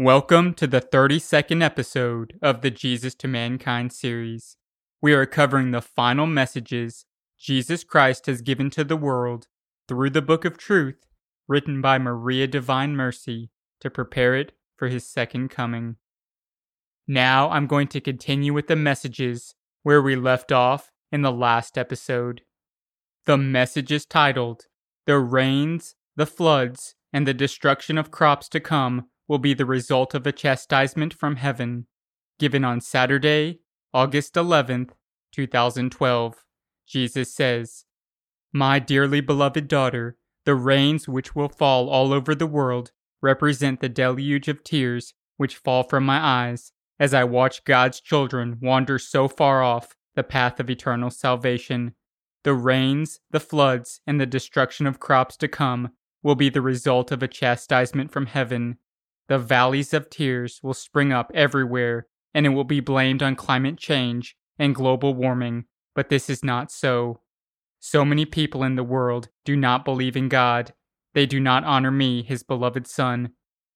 Welcome to the 32nd episode of the Jesus to Mankind series. We are covering the final messages Jesus Christ has given to the world through the Book of Truth, written by Maria Divine Mercy to prepare it for his second coming. Now I'm going to continue with the messages where we left off in the last episode. The message is titled, "The Rains, the Floods, and the Destruction of Crops to Come will be the result of a chastisement from heaven," given on Saturday, August 11th, 2012. Jesus says, "My dearly beloved daughter, the rains which will fall all over the world represent the deluge of tears which fall from my eyes as I watch God's children wander so far off the path of eternal salvation. The rains, the floods, and the destruction of crops to come will be the result of a chastisement from heaven. The valleys of tears will spring up everywhere, and it will be blamed on climate change and global warming, but this is not so. So many people in the world do not believe in God. They do not honor me, his beloved Son.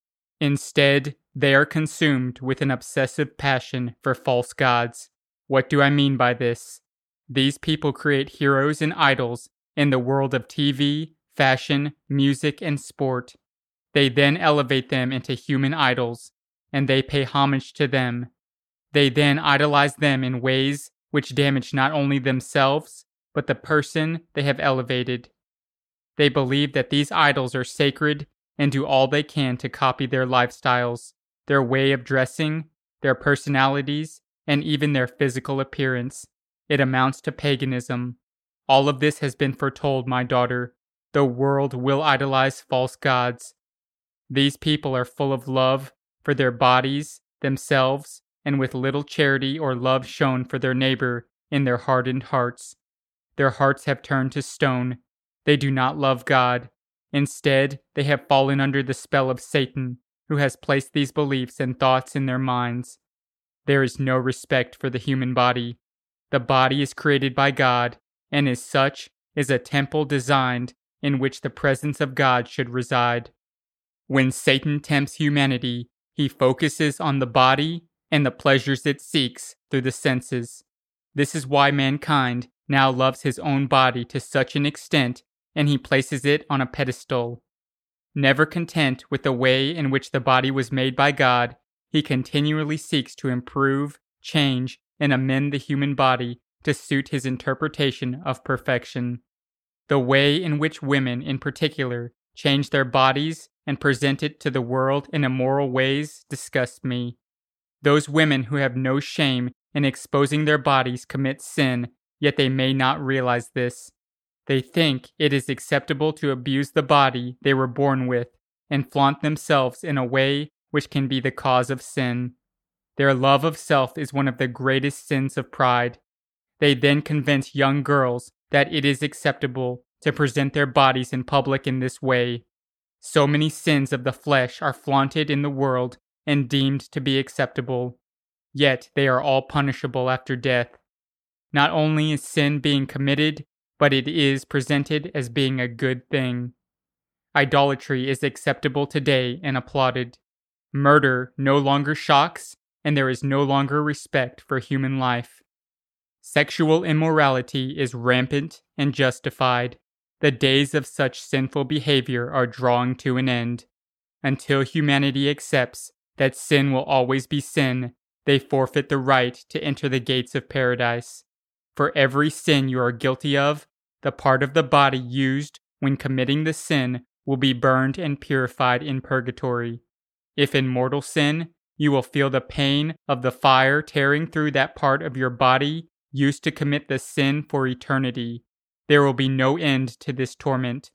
Instead, they are consumed with an obsessive passion for false gods. What do I mean by this? These people create heroes and idols in the world of TV, fashion, music, and sport. They then elevate them into human idols, and they pay homage to them. They then idolize them in ways which damage not only themselves, but the person they have elevated. They believe that these idols are sacred and do all they can to copy their lifestyles, their way of dressing, their personalities, and even their physical appearance. It amounts to paganism. All of this has been foretold, my daughter. The world will idolize false gods. These people are full of love for their bodies, themselves, and with little charity or love shown for their neighbor in their hardened hearts. Their hearts have turned to stone. They do not love God. Instead, they have fallen under the spell of Satan, who has placed these beliefs and thoughts in their minds. There is no respect for the human body. The body is created by God, and as such is a temple designed in which the presence of God should reside. When Satan tempts humanity, he focuses on the body and the pleasures it seeks through the senses. This is why mankind now loves his own body to such an extent, and he places it on a pedestal. Never content with the way in which the body was made by God, he continually seeks to improve, change, and amend the human body to suit his interpretation of perfection. The way in which women, in particular, change their bodies and present it to the world in immoral ways disgust me. Those women who have no shame in exposing their bodies commit sin, yet they may not realize this. They think it is acceptable to abuse the body they were born with and flaunt themselves in a way which can be the cause of sin. Their love of self is one of the greatest sins of pride. They then convince young girls that it is acceptable to present their bodies in public in this way. So many sins of the flesh are flaunted in the world and deemed to be acceptable, yet they are all punishable after death. Not only is sin being committed, but it is presented as being a good thing. Idolatry is acceptable today and applauded. Murder no longer shocks, and there is no longer respect for human life. Sexual immorality is rampant and justified. The days of such sinful behavior are drawing to an end. Until humanity accepts that sin will always be sin, they forfeit the right to enter the gates of paradise. For every sin you are guilty of, the part of the body used when committing the sin will be burned and purified in purgatory. If in mortal sin, you will feel the pain of the fire tearing through that part of your body used to commit the sin for eternity. There will be no end to this torment.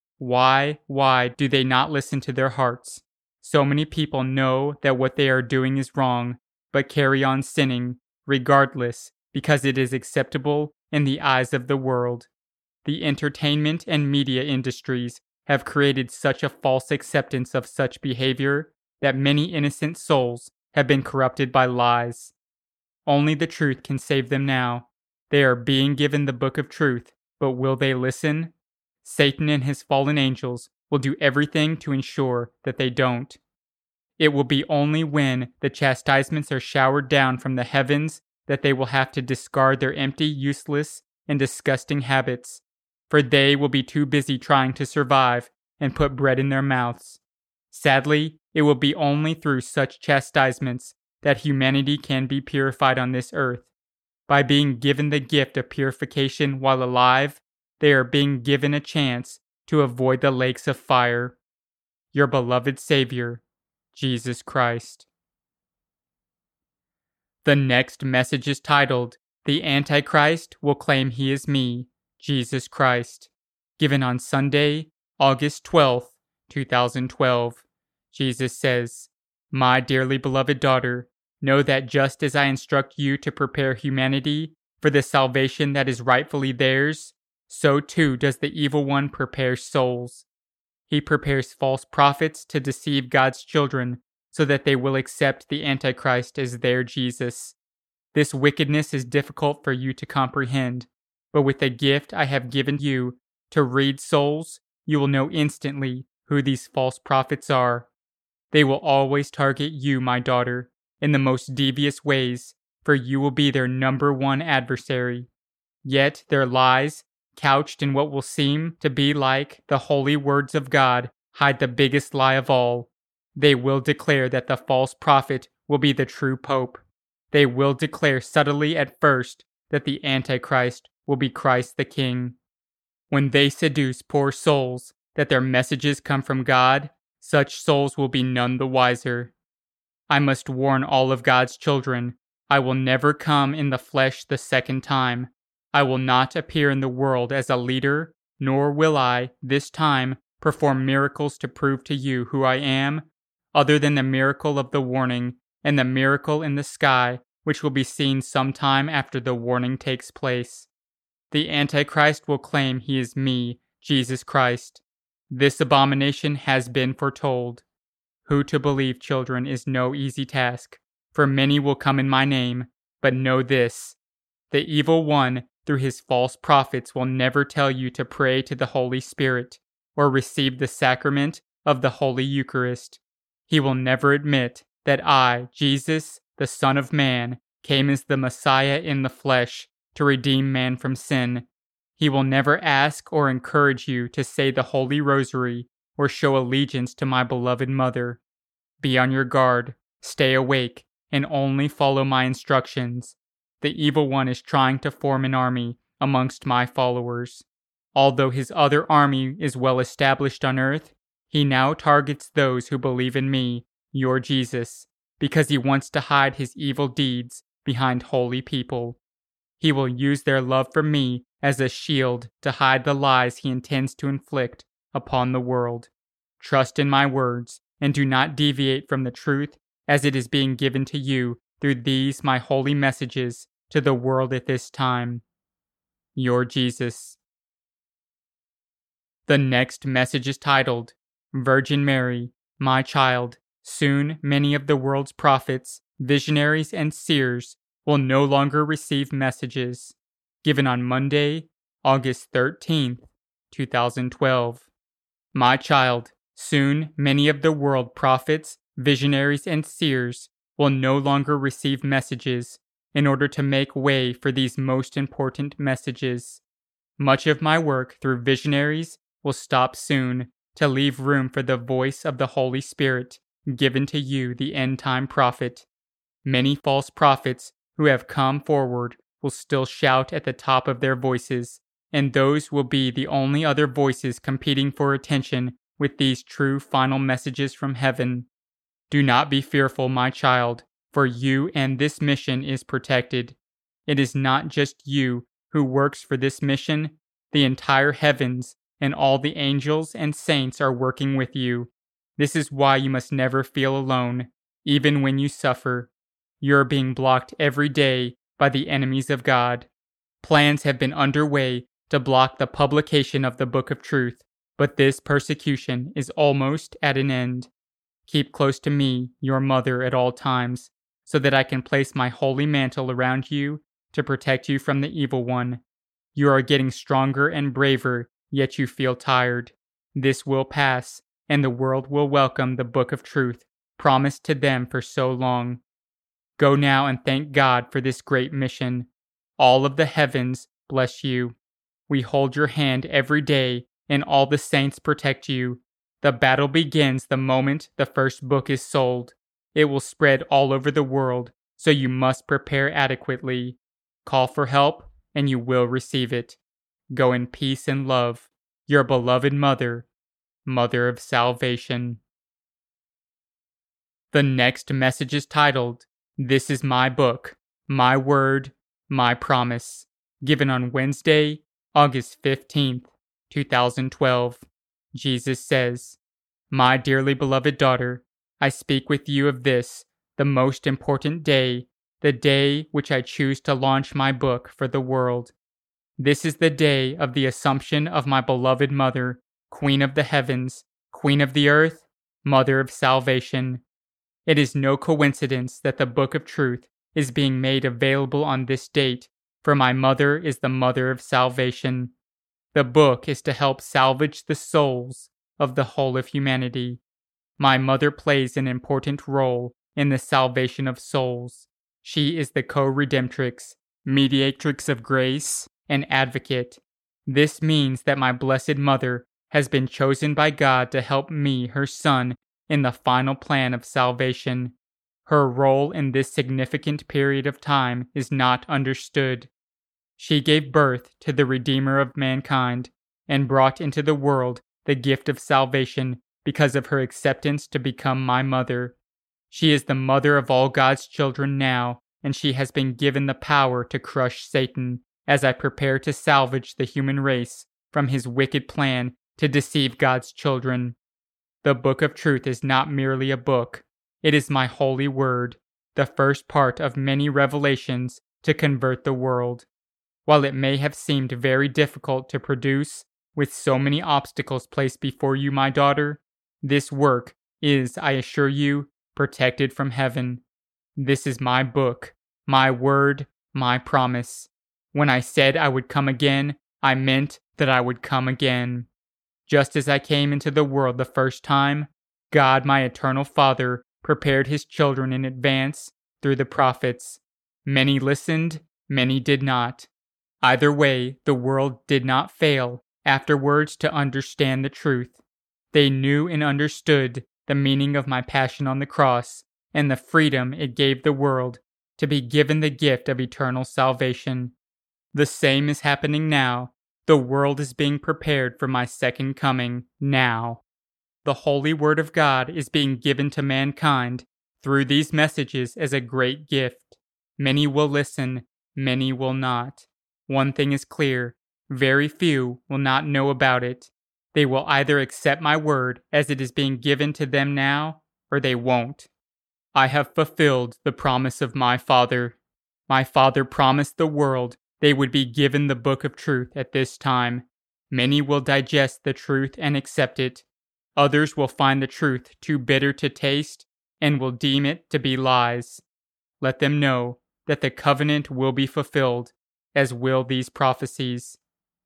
Why do they not listen to their hearts? So many people know that what they are doing is wrong, but carry on sinning, regardless, because it is acceptable in the eyes of the world. The entertainment and media industries have created such a false acceptance of such behavior that many innocent souls have been corrupted by lies. Only the truth can save them now. They are being given the book of truth, but will they listen? Satan and his fallen angels will do everything to ensure that they don't. It will be only when the chastisements are showered down from the heavens that they will have to discard their empty, useless, and disgusting habits, for they will be too busy trying to survive and put bread in their mouths. Sadly, it will be only through such chastisements that humanity can be purified on this earth. By being given the gift of purification while alive, they are being given a chance to avoid the lakes of fire. Your beloved Savior, Jesus Christ. The next message is titled, The Antichrist Will Claim He Is Me, Jesus Christ, given on Sunday, August 12th, 2012. Jesus says, My dearly beloved daughter, know that just as I instruct you to prepare humanity for the salvation that is rightfully theirs, so too does the evil one prepare souls. He prepares false prophets to deceive God's children so that they will accept the Antichrist as their Jesus. This wickedness is difficult for you to comprehend, but with the gift I have given you to read souls, you will know instantly who these false prophets are. They will always target you, my daughter, in the most devious ways, for you will be their number one adversary. Yet their lies, couched in what will seem to be like the holy words of God, hide the biggest lie of all. They will declare that the false prophet will be the true pope. They will declare subtly at first that the Antichrist will be Christ the King. When they seduce poor souls that their messages come from God, such souls will be none the wiser. I must warn all of God's children, I will never come in the flesh the second time. I will not appear in the world as a leader, nor will I, this time, perform miracles to prove to you who I am, other than the miracle of the warning and the miracle in the sky, which will be seen sometime after the warning takes place. The Antichrist will claim he is me, Jesus Christ. This abomination has been foretold. Who to believe, children, is no easy task, for many will come in my name, but know this, the evil one, through his false prophets, will never tell you to pray to the Holy Spirit or receive the sacrament of the Holy Eucharist. He will never admit that I, Jesus, the Son of Man, came as the Messiah in the flesh to redeem man from sin. He will never ask or encourage you to say the Holy Rosary or show allegiance to my beloved mother. Be on your guard, stay awake, and only follow my instructions. The evil one is trying to form an army amongst my followers. Although his other army is well established on earth, he now targets those who believe in me, your Jesus, because he wants to hide his evil deeds behind holy people. He will use their love for me as a shield to hide the lies he intends to inflict upon the world. Trust in my words, and do not deviate from the truth as it is being given to you through these my holy messages to the world at this time. Your Jesus. The next message is titled, Virgin Mary, my child, soon many of the world's prophets, visionaries, and seers will no longer receive messages. Given on Monday, August 13th, 2012. My child, soon many of the world prophets, visionaries, and seers will no longer receive messages in order to make way for these most important messages. Much of my work through visionaries will stop soon to leave room for the voice of the Holy Spirit given to you, the end-time prophet. Many false prophets who have come forward will still shout at the top of their voices, and those will be the only other voices competing for attention with these true final messages from heaven. Do not be fearful, my child, for you and this mission is protected. It is not just you who works for this mission. The entire heavens and all the angels and saints are working with you. This is why you must never feel alone, even when you suffer. You are being blocked every day by the enemies of God. Plans have been underway to block the publication of the Book of Truth, but this persecution is almost at an end. Keep close to me, your mother, at all times, so that I can place my holy mantle around you to protect you from the evil one. You are getting stronger and braver, yet you feel tired. This will pass, and the world will welcome the Book of Truth promised to them for so long. Go now and thank God for this great mission. All of the heavens bless you. We hold your hand every day, and all the saints protect you. The battle begins the moment the first book is sold. It will spread all over the world, so you must prepare adequately. Call for help, and you will receive it. Go in peace and love. Your beloved mother, Mother of Salvation. The next message is titled, This is My Book, My Word, My Promise, given on Wednesday, August 15th, 2012. Jesus says, My dearly beloved daughter, I speak with you of this, the most important day, the day which I choose to launch my book for the world. This is the day of the Assumption of my beloved Mother, Queen of the Heavens, Queen of the Earth, Mother of Salvation. It is no coincidence that the Book of Truth is being made available on this date, for my mother is the Mother of Salvation. The book is to help salvage the souls of the whole of humanity. My mother plays an important role in the salvation of souls. She is the co-redemptrix, mediatrix of grace, and advocate. This means that my blessed mother has been chosen by God to help me, her son, in the final plan of salvation. Her role in this significant period of time is not understood. She gave birth to the Redeemer of mankind and brought into the world the gift of salvation because of her acceptance to become my mother. She is the mother of all God's children now, and she has been given the power to crush Satan as I prepare to salvage the human race from his wicked plan to deceive God's children. The Book of Truth is not merely a book. It is my holy word, the first part of many revelations to convert the world. While it may have seemed very difficult to produce, with so many obstacles placed before you, my daughter, this work is, I assure you, protected from heaven. This is my book, my word, my promise. When I said I would come again, I meant that I would come again. Just as I came into the world the first time, God, my eternal Father, prepared his children in advance through the prophets. Many listened, many did not. Either way, the world did not fail afterwards to understand the truth. They knew and understood the meaning of my passion on the cross and the freedom it gave the world to be given the gift of eternal salvation. The same is happening now. The world is being prepared for my second coming now. The holy word of God is being given to mankind through these messages as a great gift. Many will listen, many will not. One thing is clear, very few will not know about it. They will either accept my word as it is being given to them now, or they won't. I have fulfilled the promise of my Father. My Father promised the world they would be given the Book of Truth at this time. Many will digest the truth and accept it. Others will find the truth too bitter to taste and will deem it to be lies. Let them know that the covenant will be fulfilled, as will these prophecies.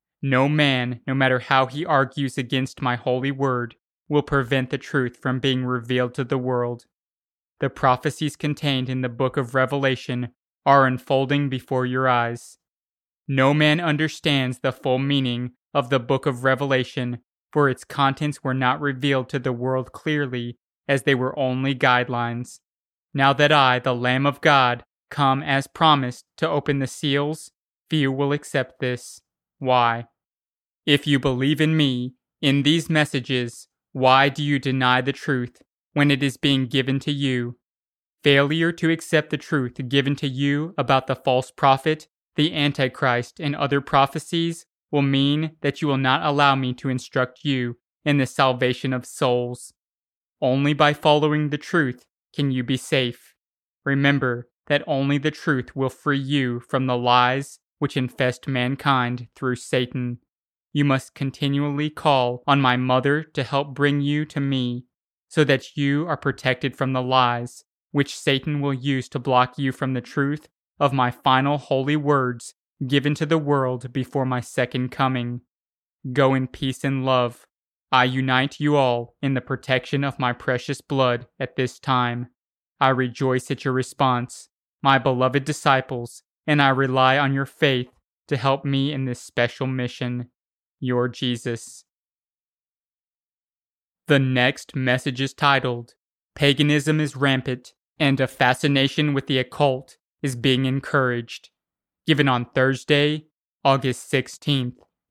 No man, no matter how he argues against my holy word, will prevent the truth from being revealed to the world. The prophecies contained in the book of Revelation are unfolding before your eyes. No man understands the full meaning of the book of Revelation, for its contents were not revealed to the world clearly, as they were only guidelines. Now that I, the Lamb of God, come as promised to open the seals, few will accept this. Why? If you believe in me, in these messages, why do you deny the truth when it is being given to you? Failure to accept the truth given to you about the false prophet, the Antichrist, and other prophecies will mean that you will not allow me to instruct you in the salvation of souls. Only by following the truth can you be safe. Remember that only the truth will free you from the lies which infest mankind through Satan. You must continually call on my mother to help bring you to me, so that you are protected from the lies which Satan will use to block you from the truth of my final holy words given to the world before my second coming. Go in peace and love. I unite you all in the protection of my precious blood at this time. I rejoice at your response, my beloved disciples, and I rely on your faith to help me in this special mission. Your Jesus. The next message is titled, Paganism is Rampant, and a Fascination with the Occult is Being Encouraged, given on Thursday, August 16th,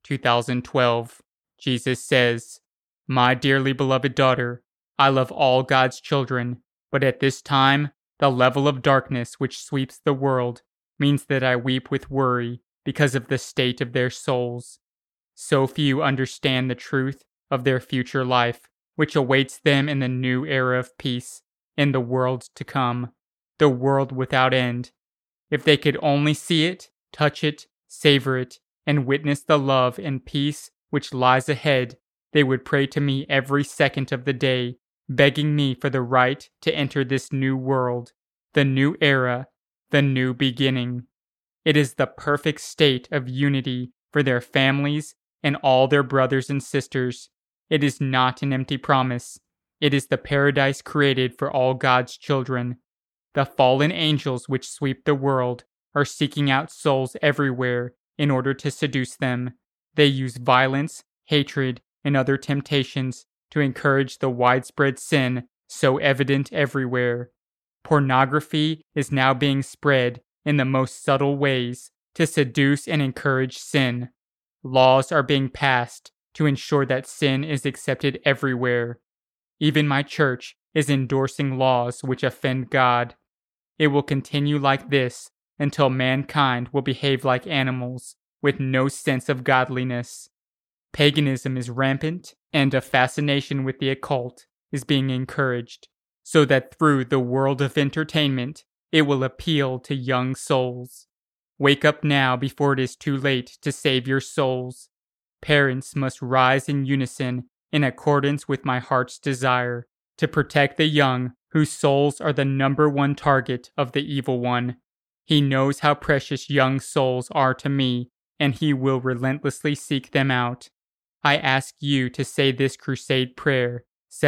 2012. Jesus says, My dearly beloved daughter, I love all God's children, but at this time, the level of darkness which sweeps the world means that I weep with worry because of the state of their souls. So few understand the truth of their future life, which awaits them in the new era of peace, in the world to come, the world without end. If they could only see it, touch it, savor it, and witness the love and peace which lies ahead, they would pray to me every second of the day, begging me for the right to enter this new world, the new era, the new beginning. It is the perfect state of unity for their families and all their brothers and sisters. It is not an empty promise. It is the paradise created for all God's children. The fallen angels which sweep the world are seeking out souls everywhere in order to seduce them. They use violence, hatred, and other temptations to encourage the widespread sin so evident everywhere. Pornography is now being spread in the most subtle ways to seduce and encourage sin. Laws are being passed to ensure that sin is accepted everywhere. Even my church is endorsing laws which offend God. It will continue like this until mankind will behave like animals with no sense of godliness. Paganism is rampant, and a fascination with the occult is being encouraged, so that through the world of entertainment, it will appeal to young souls. Wake up now before it is too late to save your souls. Parents must rise in unison in accordance with my heart's desire to protect the young whose souls are the number one target of the evil one. He knows how precious young souls are to me, and he will relentlessly seek them out. I ask you to say this crusade prayer,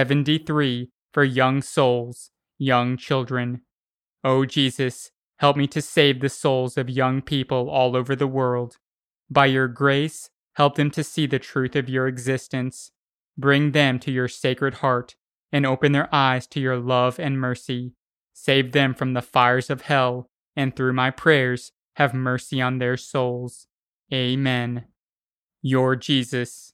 73, for young souls, young children. O Jesus, help me to save the souls of young people all over the world. By your grace, help them to see the truth of your existence. Bring them to your sacred heart and open their eyes to your love and mercy. Save them from the fires of hell, and through my prayers, have mercy on their souls. Amen. Your Jesus.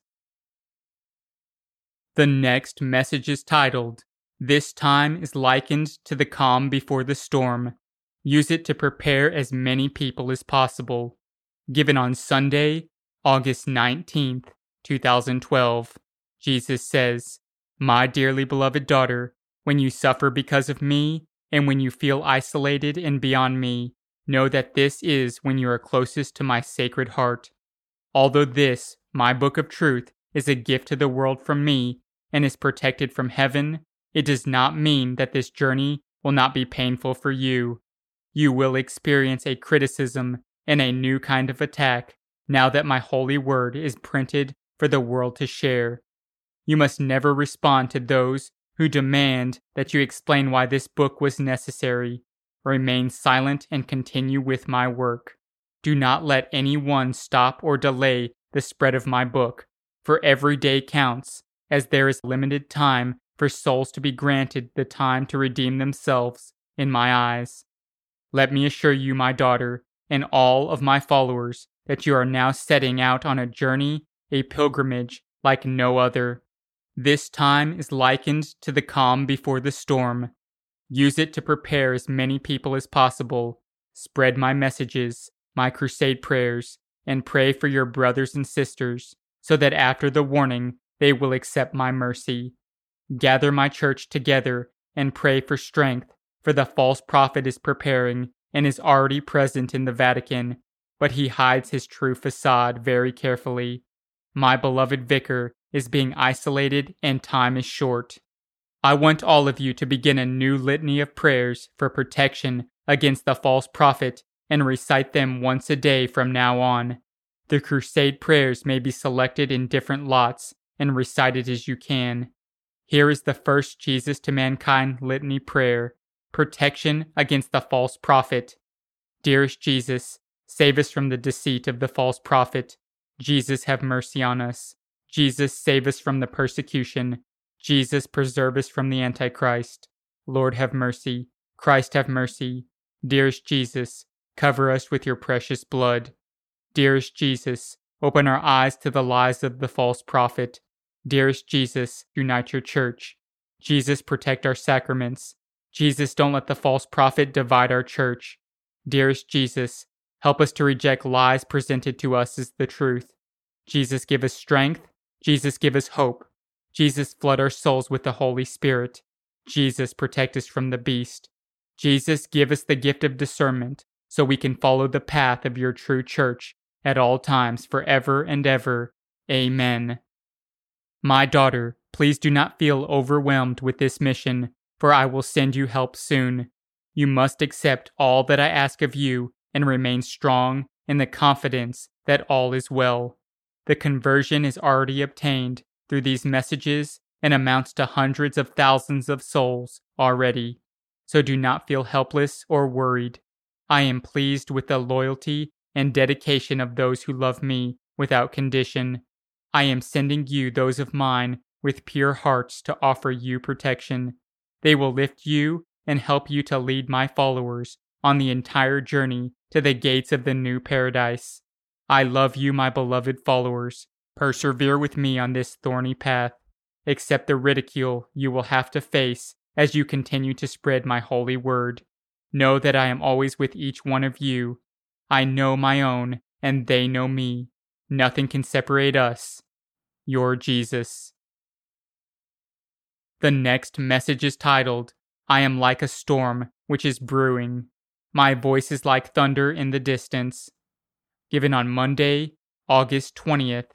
The next message is titled, This Time is Likened to the Calm Before the Storm. Use it to prepare as many people as possible. Given on Sunday, August 19th, 2012. Jesus says, My dearly beloved daughter, when you suffer because of me, and when you feel isolated and beyond me, know that this is when you are closest to my sacred heart. Although this, my book of truth, is a gift to the world from me, and is protected from heaven, it does not mean that this journey will not be painful for you. You will experience a criticism and a new kind of attack now that my holy word is printed for the world to share. You must never respond to those who demand that you explain why this book was necessary. Remain silent and continue with my work. Do not let anyone stop or delay the spread of my book, for every day counts, as there is limited time for souls to be granted the time to redeem themselves in my eyes. Let me assure you, my daughter, and all of my followers, that you are now setting out on a journey, a pilgrimage like no other. This time is likened to the calm before the storm. Use it to prepare as many people as possible. Spread my messages, my crusade prayers, and pray for your brothers and sisters, so that after the warning, they will accept my mercy. Gather my church together and pray for strength, for the false prophet is preparing and is already present in the Vatican, but he hides his true facade very carefully. My beloved vicar is being isolated and time is short. I want all of you to begin a new litany of prayers for protection against the false prophet and recite them once a day from now on. The crusade prayers may be selected in different lots and recite it as you can. Here is the first Jesus to Mankind litany prayer: protection against the false prophet. Dearest Jesus, save us from the deceit of the false prophet. Jesus, have mercy on us. Jesus, save us from the persecution. Jesus, preserve us from the Antichrist. Lord, have mercy. Christ, have mercy. Dearest Jesus, cover us with your precious blood. Dearest Jesus, open our eyes to the lies of the false prophet. Dearest Jesus, unite your church. Jesus, protect our sacraments. Jesus, don't let the false prophet divide our church. Dearest Jesus, help us to reject lies presented to us as the truth. Jesus, give us strength. Jesus, give us hope. Jesus, flood our souls with the Holy Spirit. Jesus, protect us from the beast. Jesus, give us the gift of discernment so we can follow the path of your true church at all times, forever and ever. Amen. My daughter, please do not feel overwhelmed with this mission, for I will send you help soon. You must accept all that I ask of you and remain strong in the confidence that all is well. The conversion is already obtained through these messages and amounts to hundreds of thousands of souls already. So do not feel helpless or worried. I am pleased with the loyalty and dedication of those who love me without condition. I am sending you those of mine with pure hearts to offer you protection. They will lift you and help you to lead my followers on the entire journey to the gates of the new paradise. I love you, my beloved followers. Persevere with me on this thorny path. Accept the ridicule you will have to face as you continue to spread my holy word. Know that I am always with each one of you. I know my own, and they know me. Nothing can separate us. Your Jesus. The next message is titled, I am like a storm which is brewing. My voice is like thunder in the distance. Given on Monday, August 20th,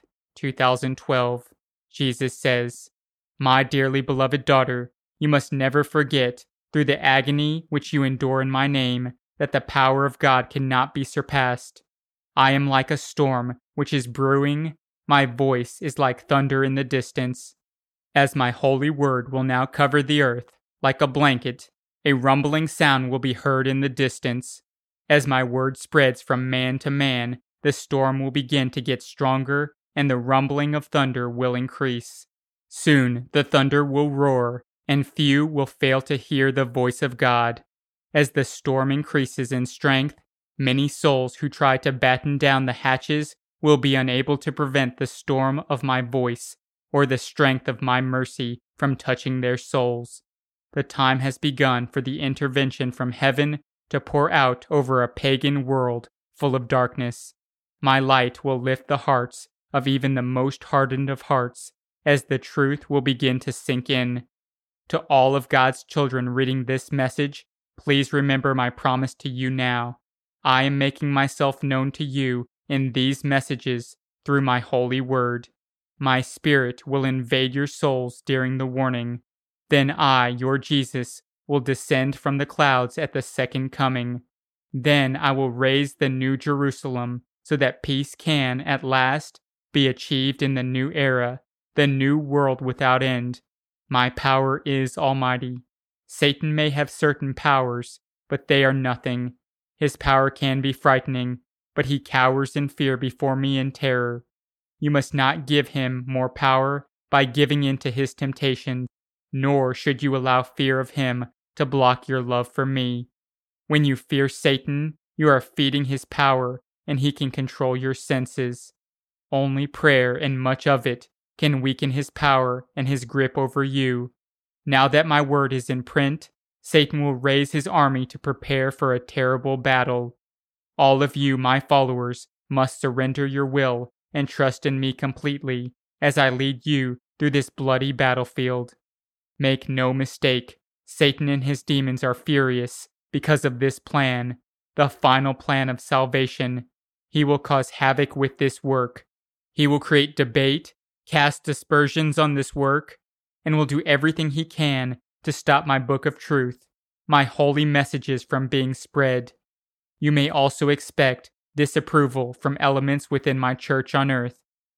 2012. Jesus says, My dearly beloved daughter, you must never forget, through the agony which you endure in my name, that the power of God cannot be surpassed. I am like a storm which is brewing. My voice is like thunder in the distance. As my holy word will now cover the earth like a blanket, a rumbling sound will be heard in the distance. As my word spreads from man to man, the storm will begin to get stronger and the rumbling of thunder will increase. Soon the thunder will roar, and few will fail to hear the voice of God. As the storm increases in strength, many souls who try to batten down the hatches will be unable to prevent the storm of my voice or the strength of my mercy from touching their souls. The time has begun for the intervention from heaven to pour out over a pagan world full of darkness. My light will lift the hearts of even the most hardened of hearts, as the truth will begin to sink in. To all of God's children reading this message, please remember my promise to you now. I am making myself known to you in these messages through my holy word. My spirit will invade your souls during the warning. Then I, your Jesus, will descend from the clouds at the second coming. Then I will raise the new Jerusalem so that peace can, at last, be achieved in the new era, the new world without end. My power is almighty. Satan may have certain powers, but they are nothing. His power can be frightening, but he cowers in fear before me in terror. You must not give him more power by giving in to his temptations, nor should you allow fear of him to block your love for me. When you fear Satan, you are feeding his power, and he can control your senses. Only prayer, and much of it, can weaken his power and his grip over you. Now that my word is in print, Satan will raise his army to prepare for a terrible battle. All of you, my followers, must surrender your will and trust in me completely as I lead you through this bloody battlefield. Make no mistake, Satan and his demons are furious because of this plan, the final plan of salvation. He will cause havoc with this work. He will create debate, cast dispersions on this work, and will do everything he can to stop my book of truth, my holy messages from being spread. You may also expect disapproval from elements within my church on earth,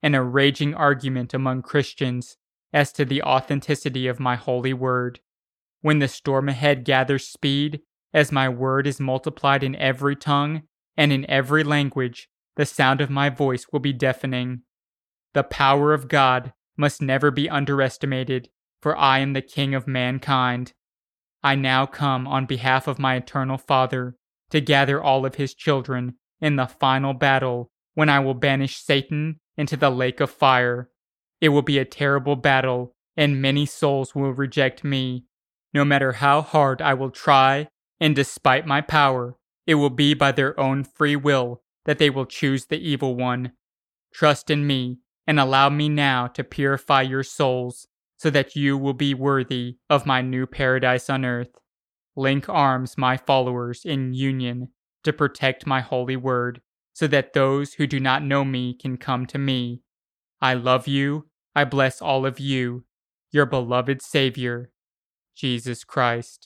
and a raging argument among Christians as to the authenticity of my holy word. When the storm ahead gathers speed, as my word is multiplied in every tongue and in every language, the sound of my voice will be deafening. The power of God must never be underestimated, for I am the King of mankind. I now come on behalf of my eternal Father to gather all of his children in the final battle when I will banish Satan into the lake of fire. It will be a terrible battle, and many souls will reject me. No matter how hard I will try, and despite my power, it will be by their own free will that they will choose the evil one. Trust in me, and allow me now to purify your souls, so that you will be worthy of my new paradise on earth. Link arms, my followers, in union to protect my holy word, so that those who do not know me can come to me. I love you. I bless all of you, your beloved Savior, Jesus Christ.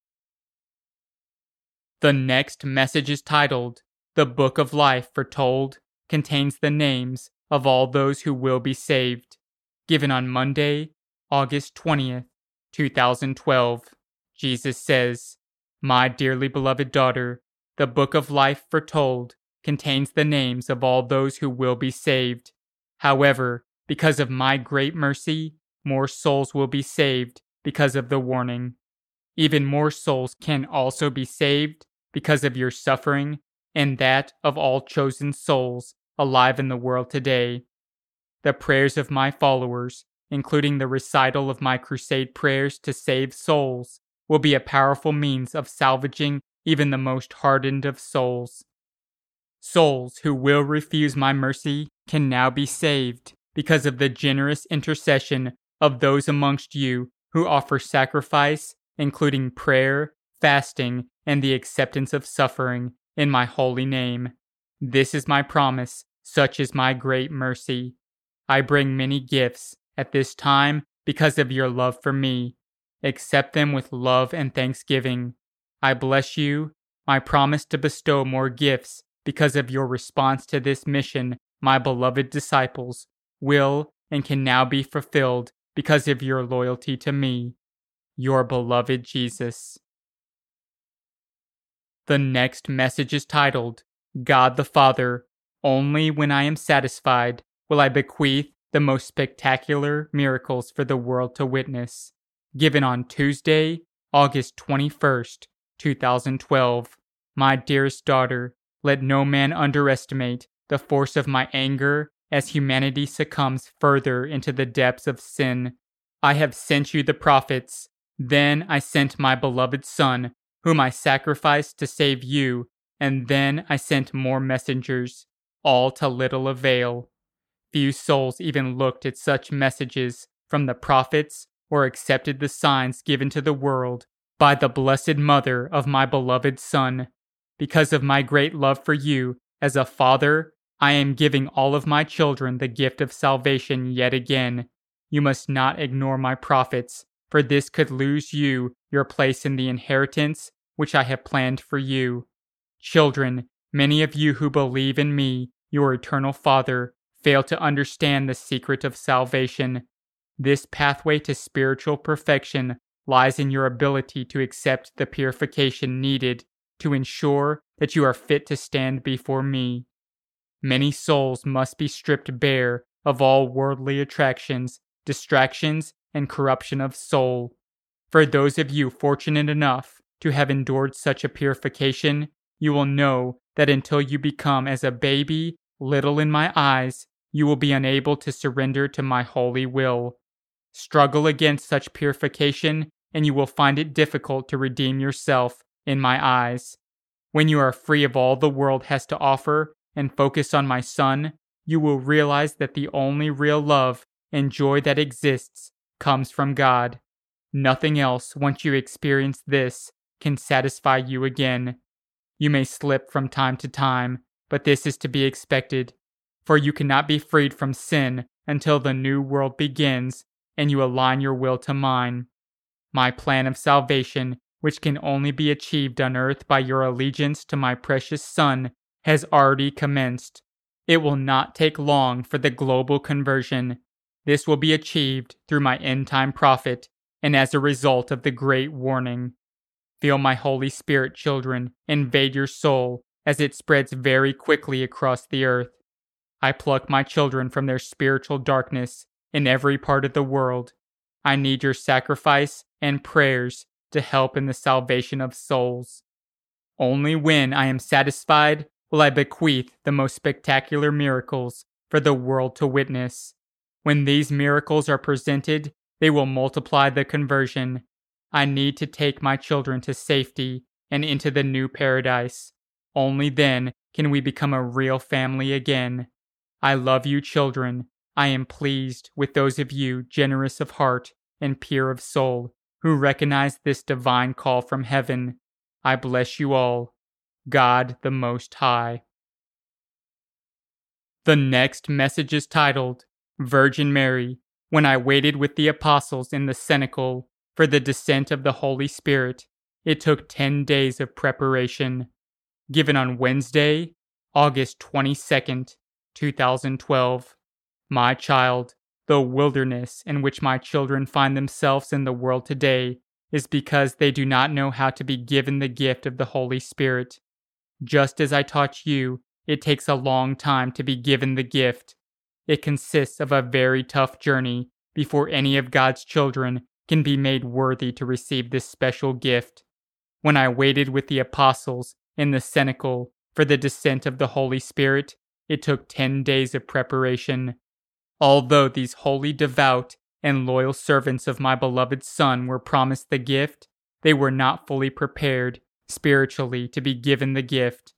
The next message is titled, "The Book of Life Foretold," contains the names of all those who will be saved. Given on Monday, August 20th, 2012. Jesus says, "My dearly beloved daughter, the Book of Life Foretold contains the names of all those who will be saved. However, because of my great mercy, more souls will be saved because of the warning. Even more souls can also be saved because of your suffering and that of all chosen souls alive in the world today. The prayers of my followers, including the recital of my crusade prayers to save souls, will be a powerful means of salvaging even the most hardened of souls. Souls who will refuse my mercy can now be saved because of the generous intercession of those amongst you who offer sacrifice, including prayer, fasting, and the acceptance of suffering in my holy name. This is my promise, such is my great mercy. I bring many gifts at this time because of your love for me. Accept them with love and thanksgiving. I bless you. I promise to bestow more gifts because of your response to this mission, my beloved disciples, will and can now be fulfilled because of your loyalty to me, your beloved Jesus." The next message is titled, "God the Father, only when I am satisfied will I bequeath the most spectacular miracles for the world to witness." Given on Tuesday, August 21st, 2012. My dearest daughter, let no man underestimate the force of my anger as humanity succumbs further into the depths of sin. I have sent you the prophets. Then I sent my beloved Son, whom I sacrificed to save you, and then I sent more messengers, all to little avail. Few souls even looked at such messages from the prophets or accepted the signs given to the world by the Blessed Mother of my beloved Son. Because of my great love for you, as a father, I am giving all of my children the gift of salvation yet again. You must not ignore my prophets, for this could lose you your place in the inheritance which I have planned for you. Children, many of you who believe in me, your eternal Father, fail to understand the secret of salvation. This pathway to spiritual perfection lies in your ability to accept the purification needed to ensure that you are fit to stand before me. Many souls must be stripped bare of all worldly attractions, distractions, and corruption of soul. For those of you fortunate enough to have endured such a purification, you will know that until you become as a baby, little in my eyes, you will be unable to surrender to my holy will. Struggle against such purification, and you will find it difficult to redeem yourself in my eyes. When you are free of all the world has to offer and focus on my Son, you will realize that the only real love and joy that exists comes from God. Nothing else, once you experience this, can satisfy you again. You may slip from time to time, but this is to be expected, for you cannot be freed from sin until the new world begins and you align your will to mine. My plan of salvation, which can only be achieved on earth by your allegiance to my precious Son, has already commenced. It will not take long for the global conversion. This will be achieved through my end-time prophet and as a result of the great warning. Feel my Holy Spirit, children, invade your soul as it spreads very quickly across the earth. I pluck my children from their spiritual darkness in every part of the world. I need your sacrifice and prayers to help in the salvation of souls. Only when I am satisfied will I bequeath the most spectacular miracles for the world to witness. When these miracles are presented, they will multiply the conversion. I need to take my children to safety and into the new paradise. Only then can we become a real family again. I love you, children. I am pleased with those of you generous of heart and pure of soul who recognize this divine call from heaven. I bless you all. God the Most High. The next message is titled, Virgin Mary, when I waited with the apostles in the cenacle for the descent of the Holy Spirit. It took 10 days of preparation. Given on Wednesday, August 22nd, 2012. My child, the wilderness in which my children find themselves in the world today is because they do not know how to be given the gift of the Holy Spirit. Just as I taught you, it takes a long time to be given the gift. It consists of a very tough journey before any of God's children can be made worthy to receive this special gift. When I waited with the apostles in the cenacle for the descent of the Holy Spirit, it took 10 days of preparation. Although these holy, devout, and loyal servants of my beloved Son were promised the gift, they were not fully prepared spiritually to be given the gift.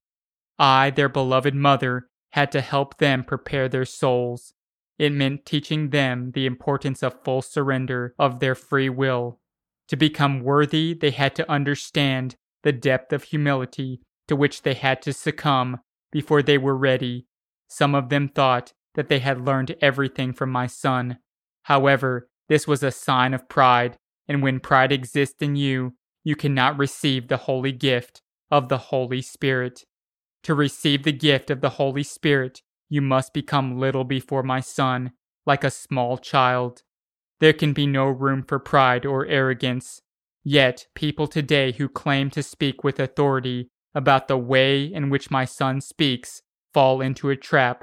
I, their beloved mother, had to help them prepare their souls. It meant teaching them the importance of full surrender of their free will. To become worthy, they had to understand the depth of humility to which they had to succumb before they were ready. Some of them thought that they had learned everything from my Son. However, this was a sign of pride, and when pride exists in you, you cannot receive the holy gift of the Holy Spirit. To receive the gift of the Holy Spirit, you must become little before my Son, like a small child. There can be no room for pride or arrogance. Yet, people today who claim to speak with authority about the way in which my Son speaks fall into a trap.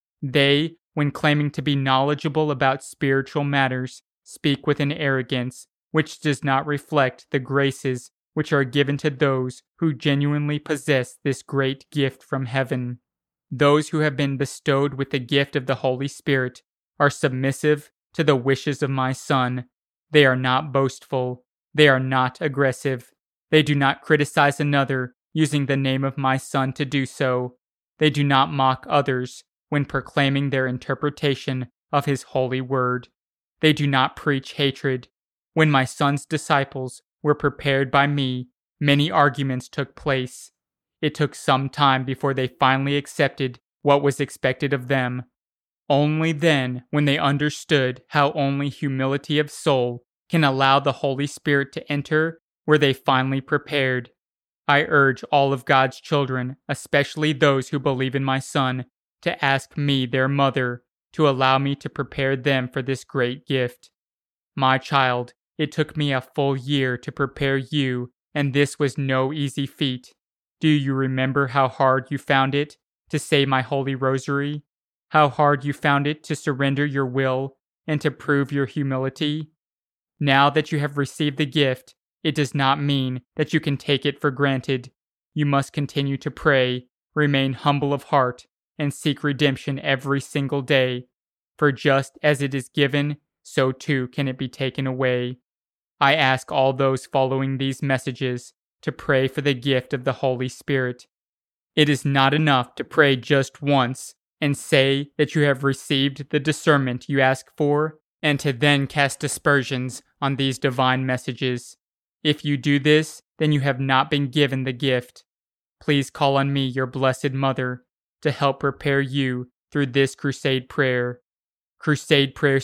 They, when claiming to be knowledgeable about spiritual matters, speak with an arrogance which does not reflect the graces which are given to those who genuinely possess this great gift from heaven. Those who have been bestowed with the gift of the Holy Spirit are submissive to the wishes of my Son. They are not boastful. They are not aggressive. They do not criticize another using the name of my Son to do so. They do not mock others when proclaiming their interpretation of His holy word. They do not preach hatred. When my Son's disciples were prepared by me, many arguments took place. It took some time before they finally accepted what was expected of them. Only then, when they understood how only humility of soul can allow the Holy Spirit to enter, were they finally prepared. I urge all of God's children, especially those who believe in my Son, to ask me, their mother, to allow me to prepare them for this great gift. My child, it took me a full year to prepare you, and this was no easy feat. Do you remember how hard you found it to say my holy rosary? How hard you found it to surrender your will and to prove your humility? Now that you have received the gift, it does not mean that you can take it for granted. You must continue to pray, remain humble of heart, and seek redemption every single day. For just as it is given, so too can it be taken away. I ask all those following these messages to pray for the gift of the Holy Spirit. It is not enough to pray just once and say that you have received the discernment you ask for, and to then cast aspersions on these divine messages. If you do this, then you have not been given the gift. Please call on me, your blessed Mother, to help prepare you through this crusade prayer. Crusade Prayer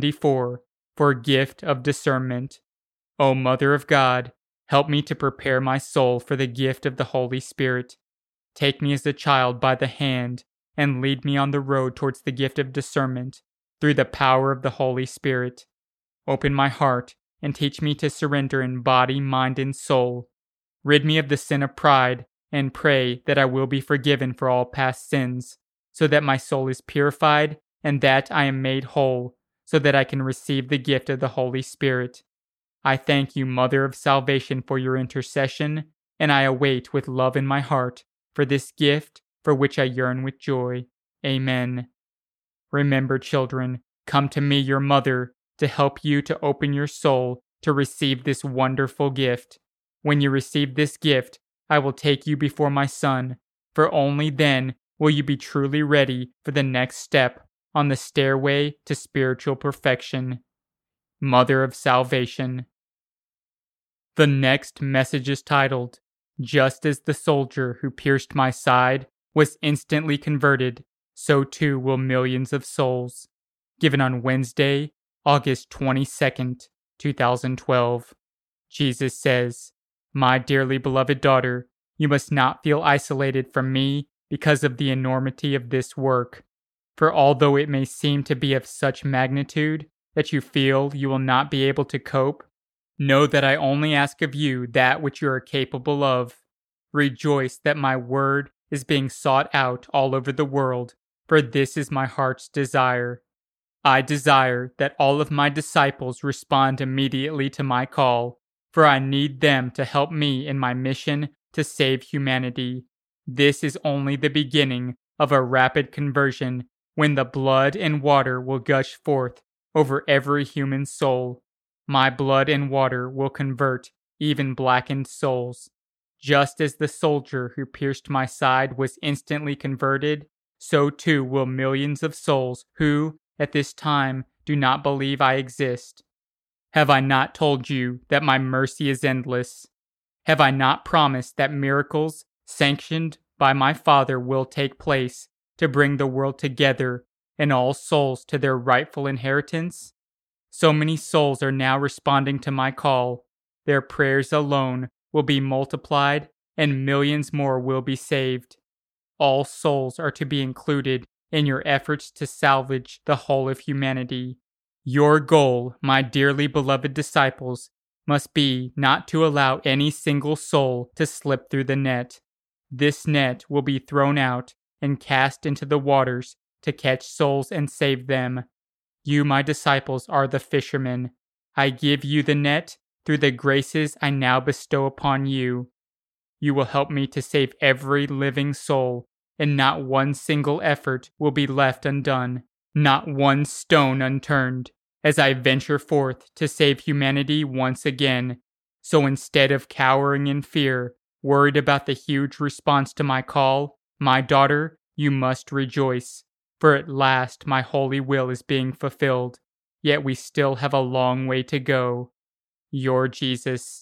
74 for a gift of discernment. O Mother of God, help me to prepare my soul for the gift of the Holy Spirit. Take me as a child by the hand and lead me on the road towards the gift of discernment through the power of the Holy Spirit. Open my heart and teach me to surrender in body, mind, and soul. Rid me of the sin of pride and pray that I will be forgiven for all past sins, so that my soul is purified and that I am made whole, so that I can receive the gift of the Holy Spirit. I thank you, Mother of Salvation, for your intercession, and I await with love in my heart for this gift for which I yearn with joy. Amen. Remember, children, come to me, your mother, to help you to open your soul to receive this wonderful gift. When you receive this gift, I will take you before my Son, for only then will you be truly ready for the next step on the stairway to spiritual perfection. Mother of Salvation. The next message is titled, Just as the soldier who pierced my side was instantly converted, so too will millions of souls. Given on Wednesday, August 22nd, 2012. Jesus says, My dearly beloved daughter, you must not feel isolated from me because of the enormity of this work. For although it may seem to be of such magnitude that you feel you will not be able to cope, know that I only ask of you that which you are capable of. Rejoice that my word is being sought out all over the world, for this is my heart's desire. I desire that all of my disciples respond immediately to my call, for I need them to help me in my mission to save humanity. This is only the beginning of a rapid conversion when the blood and water will gush forth over every human soul. My blood and water will convert even blackened souls. Just as the soldier who pierced my side was instantly converted, so too will millions of souls who, at this time, do not believe I exist. Have I not told you that my mercy is endless? Have I not promised that miracles sanctioned by my Father will take place to bring the world together and all souls to their rightful inheritance? So many souls are now responding to my call. Their prayers alone will be multiplied and millions more will be saved. All souls are to be included in your efforts to salvage the whole of humanity. Your goal, my dearly beloved disciples, must be not to allow any single soul to slip through the net. This net will be thrown out and cast into the waters to catch souls and save them. You, my disciples, are the fishermen. I give you the net through the graces I now bestow upon you. You will help me to save every living soul, and not one single effort will be left undone, not one stone unturned, as I venture forth to save humanity once again. So instead of cowering in fear, worried about the huge response to my call, my daughter, you must rejoice, for at last my holy will is being fulfilled, yet we still have a long way to go. Your Jesus.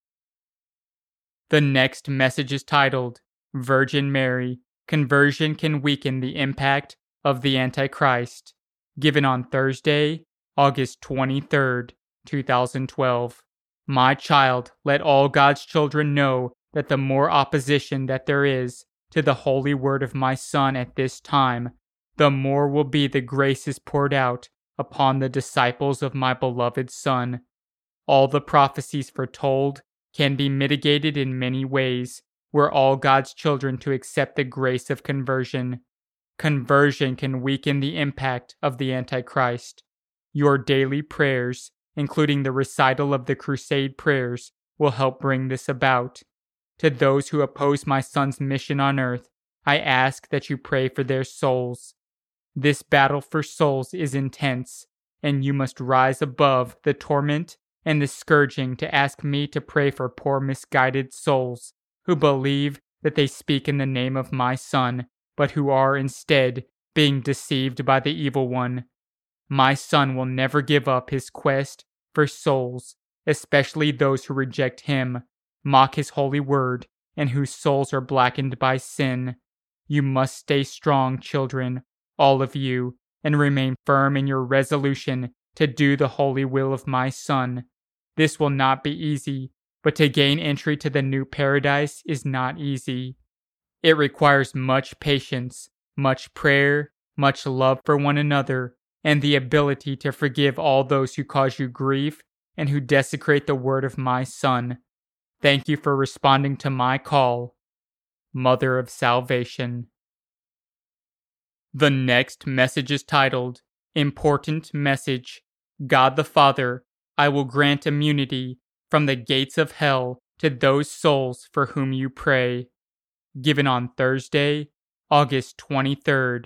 The next message is titled, Virgin Mary, Conversion Can Weaken the Impact of the Antichrist. Given on Thursday, August 23rd, 2012. My child, let all God's children know that the more opposition that there is to the holy word of my Son at this time, the more will be the graces poured out upon the disciples of my beloved Son. All the prophecies foretold can be mitigated in many ways, were all God's children to accept the grace of conversion. Conversion can weaken the impact of the Antichrist. Your daily prayers, including the recital of the crusade prayers, will help bring this about. To those who oppose my Son's mission on earth, I ask that you pray for their souls. This battle for souls is intense, and you must rise above the torment and the scourging to ask me to pray for poor misguided souls who believe that they speak in the name of my Son, but who are instead being deceived by the evil one. My Son will never give up his quest for souls, especially those who reject him, mock his holy word, and whose souls are blackened by sin. You must stay strong, children, all of you, and remain firm in your resolution to do the holy will of my Son. This will not be easy, but to gain entry to the new paradise is not easy. It requires much patience, much prayer, much love for one another, and the ability to forgive all those who cause you grief and who desecrate the word of my Son. Thank you for responding to my call, Mother of Salvation. The next message is titled, Important Message. God the Father, I will grant immunity from the gates of hell to those souls for whom you pray. Given on Thursday, August 23rd,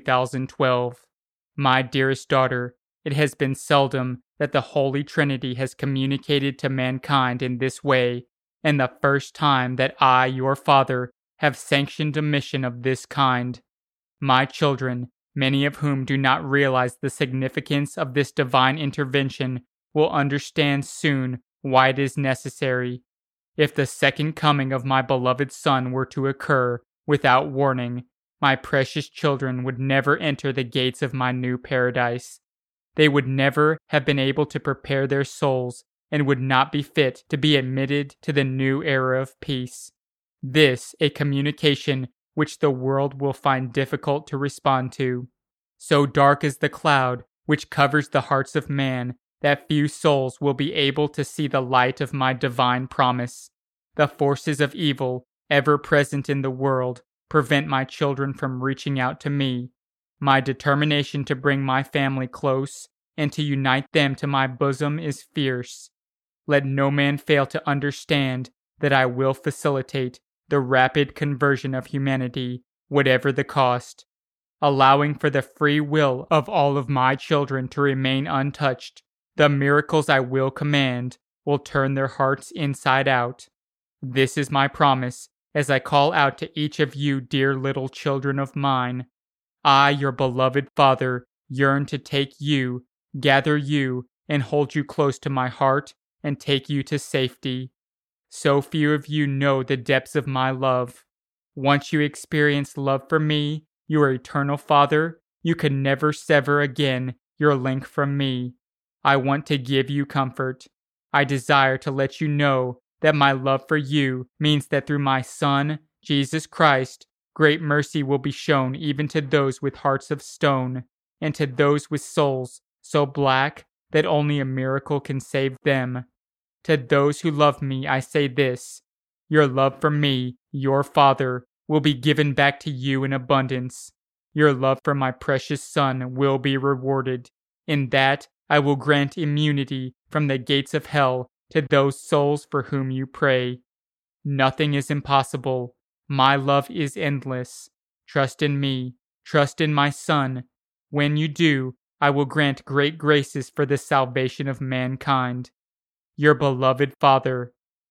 2012. My dearest daughter, it has been seldom that the Holy Trinity has communicated to mankind in this way, and the first time that I, your Father, have sanctioned a mission of this kind. My children, many of whom do not realize the significance of this divine intervention, will understand soon why it is necessary. If the second coming of my beloved Son were to occur without warning, my precious children would never enter the gates of my new paradise. They would never have been able to prepare their souls and would not be fit to be admitted to the new era of peace. This a communication which the world will find difficult to respond to. So dark is the cloud which covers the hearts of man that few souls will be able to see the light of my divine promise. The forces of evil, ever present in the world, prevent my children from reaching out to me. My determination to bring my family close and to unite them to my bosom is fierce. Let no man fail to understand that I will facilitate the rapid conversion of humanity, whatever the cost. Allowing for the free will of all of my children to remain untouched, the miracles I will command will turn their hearts inside out. This is my promise as I call out to each of you dear little children of mine. I, your beloved Father, yearn to take you, gather you, and hold you close to my heart and take you to safety. So few of you know the depths of my love. Once you experience love for me, your eternal Father, you can never sever again your link from me. I want to give you comfort. I desire to let you know that my love for you means that through my Son, Jesus Christ, great mercy will be shown even to those with hearts of stone, and to those with souls so black that only a miracle can save them. To those who love me, I say this: your love for me, your Father, will be given back to you in abundance. Your love for my precious Son will be rewarded. In that, I will grant immunity from the gates of hell to those souls for whom you pray. Nothing is impossible. My love is endless. Trust in me. Trust in my Son. When you do, I will grant great graces for the salvation of mankind. Your beloved Father,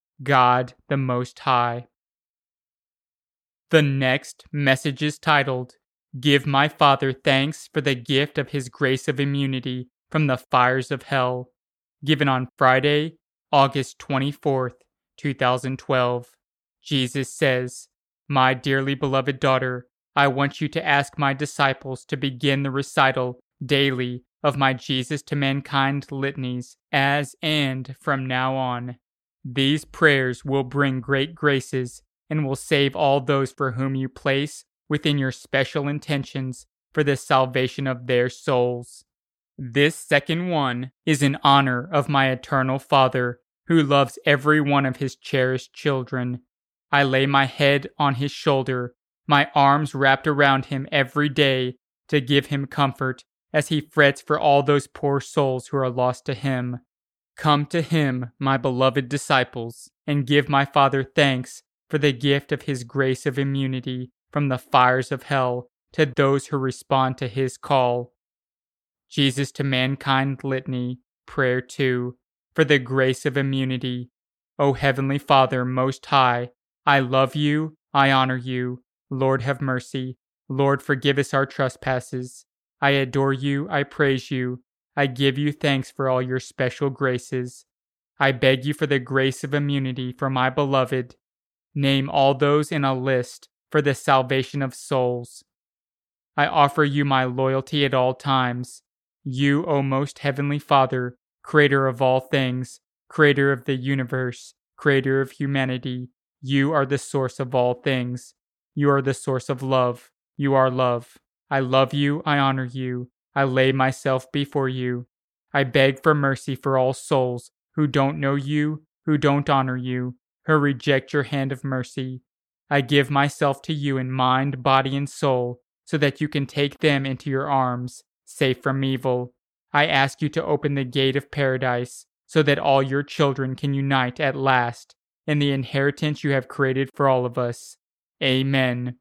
God the Most High. The next message is titled, Give my Father thanks for the gift of his grace of immunity from the fires of hell. Given on Friday, August 24th, 2012. Jesus says, My dearly beloved daughter, I want you to ask my disciples to begin the recital daily of my Jesus to mankind litanies as and from now on. These prayers will bring great graces and will save all those for whom you place within your special intentions for the salvation of their souls. This second one is in honor of my eternal Father, who loves every one of his cherished children. I lay my head on his shoulder, my arms wrapped around him every day to give him comfort as he frets for all those poor souls who are lost to him. Come to him, my beloved disciples, and give my Father thanks for the gift of his grace of immunity from the fires of hell to those who respond to his call. Jesus to Mankind Litany, Prayer 2, for the grace of immunity. O Heavenly Father, Most High, I love you, I honor you. Lord, have mercy. Lord, forgive us our trespasses. I adore you, I praise you. I give you thanks for all your special graces. I beg you for the grace of immunity for my beloved. Name all those in a list for the salvation of souls. I offer you my loyalty at all times. You, O most heavenly Father, creator of all things, creator of the universe, creator of humanity, you are the source of all things. You are the source of love. You are love. I love you, I honor you, I lay myself before you. I beg for mercy for all souls who don't know you, who don't honor you, who reject your hand of mercy. I give myself to you in mind, body, and soul, so that you can take them into your arms, safe from evil. I ask you to open the gate of paradise, so that all your children can unite at last in the inheritance you have created for all of us. Amen.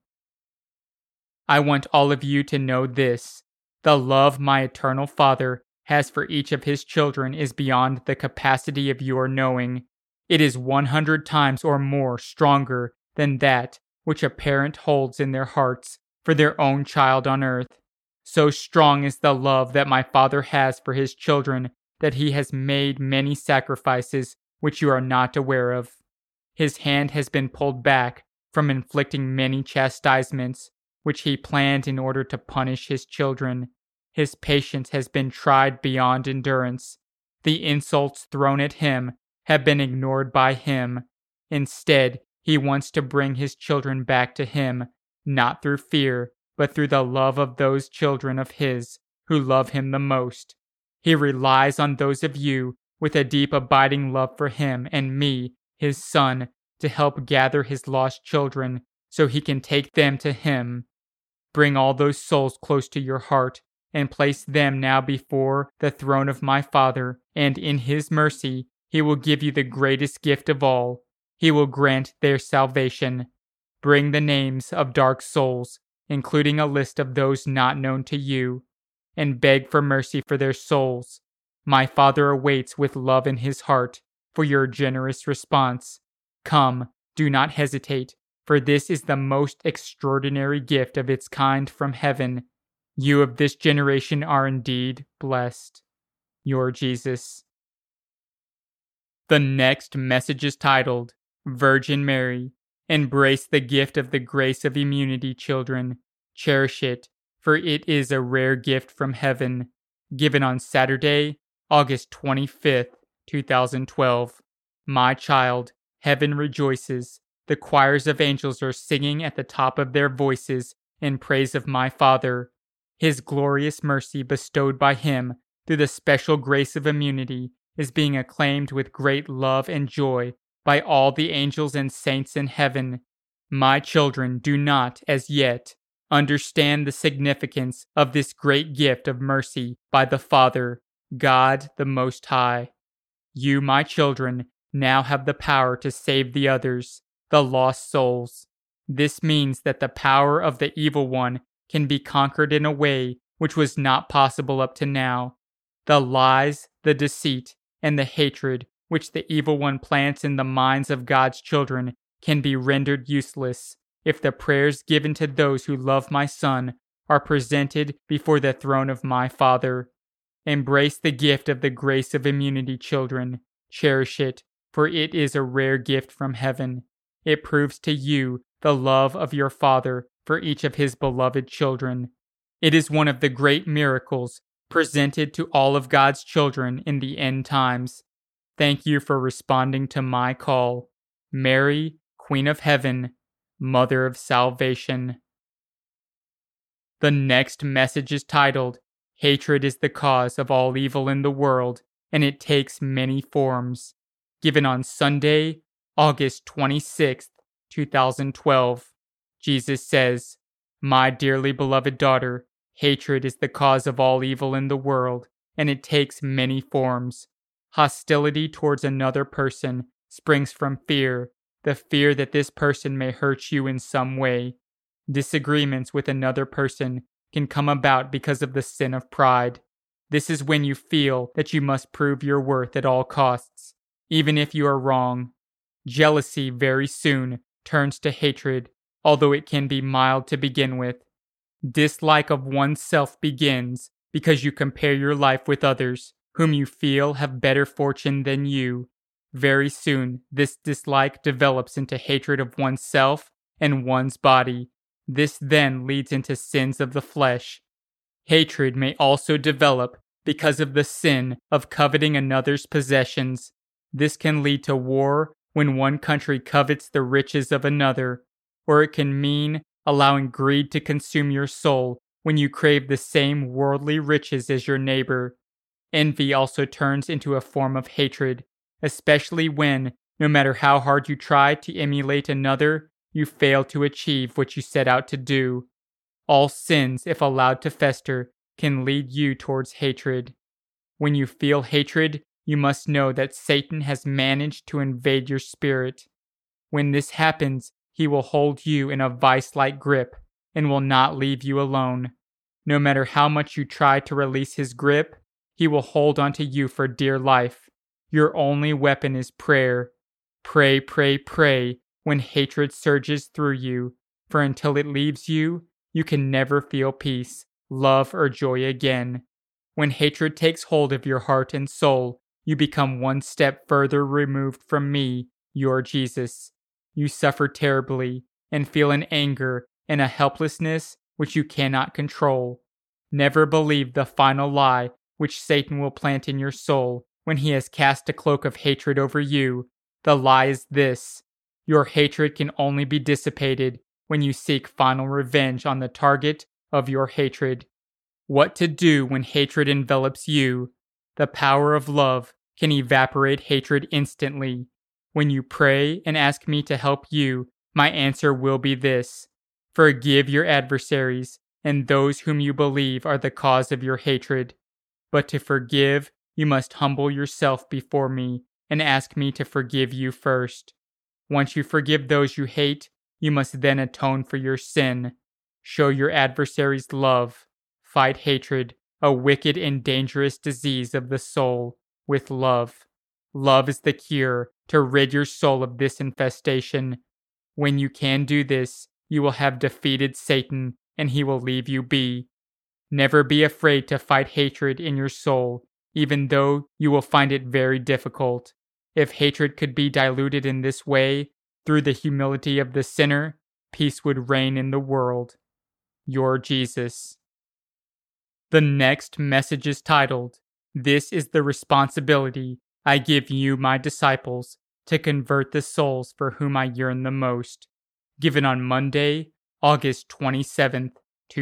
I want all of you to know this. The love my eternal Father has for each of his children is beyond the capacity of your knowing. It is 100 times or more stronger than that which a parent holds in their hearts for their own child on earth. So strong is the love that my Father has for his children that he has made many sacrifices which you are not aware of. His hand has been pulled back from inflicting many chastisements which he planned in order to punish his children. His patience has been tried beyond endurance. The insults thrown at him have been ignored by him. Instead, he wants to bring his children back to him, not through fear, but through the love of those children of his who love him the most. He relies on those of you with a deep abiding love for him and me, his son, to help gather his lost children so he can take them to him. Bring all those souls close to your heart and place them now before the throne of my Father, and in his mercy he will give you the greatest gift of all. He will grant their salvation. Bring the names of dark souls, including a list of those not known to you, and beg for mercy for their souls. My Father awaits with love in his heart for your generous response. Come, do not hesitate, for this is the most extraordinary gift of its kind from heaven. You of this generation are indeed blessed. Your Jesus. The next message is titled, Virgin Mary. Embrace the gift of the grace of immunity, children. Cherish it, for it is a rare gift from heaven. Given on Saturday, August 25th, 2012. My child, heaven rejoices. The choirs of angels are singing at the top of their voices in praise of my Father. His glorious mercy bestowed by him through the special grace of immunity is being acclaimed with great love and joy by all the angels and saints in heaven. My children do not, as yet, understand the significance of this great gift of mercy by the Father, God the Most High. You, my children, now have the power to save the others, the lost souls. This means that the power of the evil one can be conquered in a way which was not possible up to now. The lies, the deceit, and the hatred which the evil one plants in the minds of God's children can be rendered useless if the prayers given to those who love my Son are presented before the throne of my Father. Embrace the gift of the grace of immunity, children. Cherish it, for it is a rare gift from heaven. It proves to you the love of your Father for each of his beloved children. It is one of the great miracles presented to all of God's children in the end times. Thank you for responding to my call. Mary, Queen of Heaven, Mother of Salvation. The next message is titled, Hatred is the cause of all evil in the world, and it takes many forms. Given on Sunday, August 26th, 2012. Jesus says, My dearly beloved daughter, hatred is the cause of all evil in the world, and it takes many forms. Hostility towards another person springs from fear, the fear that this person may hurt you in some way. Disagreements with another person can come about because of the sin of pride. This is when you feel that you must prove your worth at all costs, even if you are wrong. Jealousy very soon turns to hatred, although it can be mild to begin with. Dislike of oneself begins because you compare your life with others, whom you feel have better fortune than you. Very soon, this dislike develops into hatred of oneself and one's body. This then leads into sins of the flesh. Hatred may also develop because of the sin of coveting another's possessions. This can lead to war when one country covets the riches of another, or it can mean allowing greed to consume your soul when you crave the same worldly riches as your neighbor. Envy also turns into a form of hatred, especially when, no matter how hard you try to emulate another, you fail to achieve what you set out to do. All sins, if allowed to fester, can lead you towards hatred. When you feel hatred, you must know that Satan has managed to invade your spirit. When this happens, he will hold you in a vice-like grip and will not leave you alone. No matter how much you try to release his grip, he will hold onto you for dear life. Your only weapon is prayer. Pray, pray, pray when hatred surges through you, for until it leaves you, you can never feel peace, love, or joy again. When hatred takes hold of your heart and soul, you become one step further removed from me, your Jesus. You suffer terribly and feel an anger and a helplessness which you cannot control. Never believe the final lie which Satan will plant in your soul when he has cast a cloak of hatred over you. The lie is this: your hatred can only be dissipated when you seek final revenge on the target of your hatred. What to do when hatred envelops you? The power of love can evaporate hatred instantly. When you pray and ask me to help you, my answer will be this: forgive your adversaries and those whom you believe are the cause of your hatred. But to forgive, you must humble yourself before me and ask me to forgive you first. Once you forgive those you hate, you must then atone for your sin. Show your adversaries love. Fight hatred, a wicked and dangerous disease of the soul, with love. Love is the cure to rid your soul of this infestation. When you can do this, you will have defeated Satan, and he will leave you be. Never be afraid to fight hatred in your soul, even though you will find it very difficult. If hatred could be diluted in this way, through the humility of the sinner, peace would reign in the world. Your Jesus. The next message is titled, "This is the responsibility I give you, my disciples, to convert the souls for whom I yearn the most." Given on Monday, August 27th,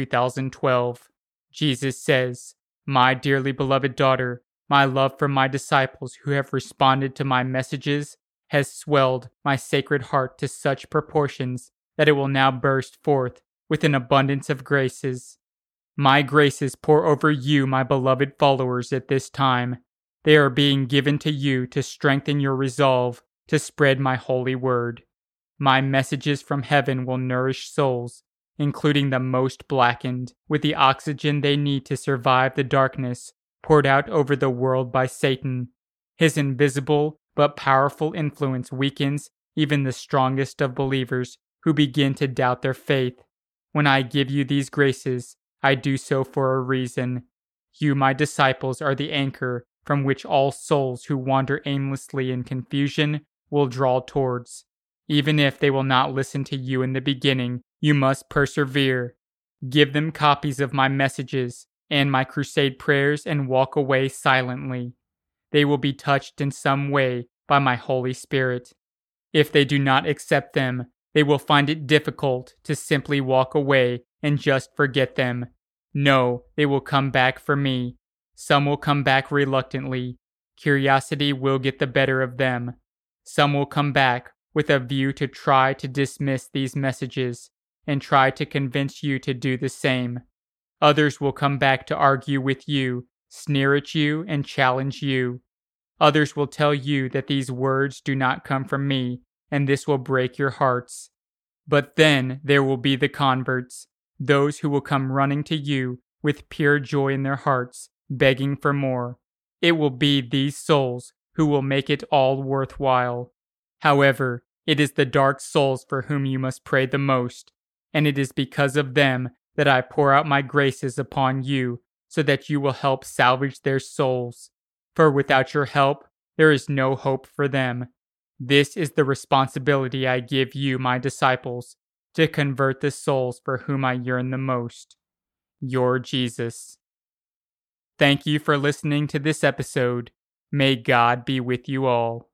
2012. Jesus says, "My dearly beloved daughter, my love for my disciples who have responded to my messages has swelled my sacred heart to such proportions that it will now burst forth with an abundance of graces. My graces pour over you, my beloved followers, at this time. They are being given to you to strengthen your resolve to spread my holy word. My messages from heaven will nourish souls, including the most blackened, with the oxygen they need to survive the darkness poured out over the world by Satan. His invisible but powerful influence weakens even the strongest of believers who begin to doubt their faith. When I give you these graces, I do so for a reason. You, my disciples, are the anchor from which all souls who wander aimlessly in confusion will draw towards. Even if they will not listen to you in the beginning, you must persevere. Give them copies of my messages and my crusade prayers and walk away silently. They will be touched in some way by my Holy Spirit. If they do not accept them, they will find it difficult to simply walk away and just forget them. No, they will come back for me. Some will come back reluctantly. Curiosity will get the better of them. Some will come back with a view to try to dismiss these messages and try to convince you to do the same. Others will come back to argue with you, sneer at you, and challenge you. Others will tell you that these words do not come from me, and this will break your hearts. But then there will be the converts, those who will come running to you with pure joy in their hearts, begging for more. It will be these souls who will make it all worthwhile. However, it is the dark souls for whom you must pray the most, and it is because of them that I pour out my graces upon you, so that you will help salvage their souls. For without your help, there is no hope for them. This is the responsibility I give you, my disciples, to convert the souls for whom I yearn the most. Your Jesus. Thank you for listening to this episode. May God be with you all.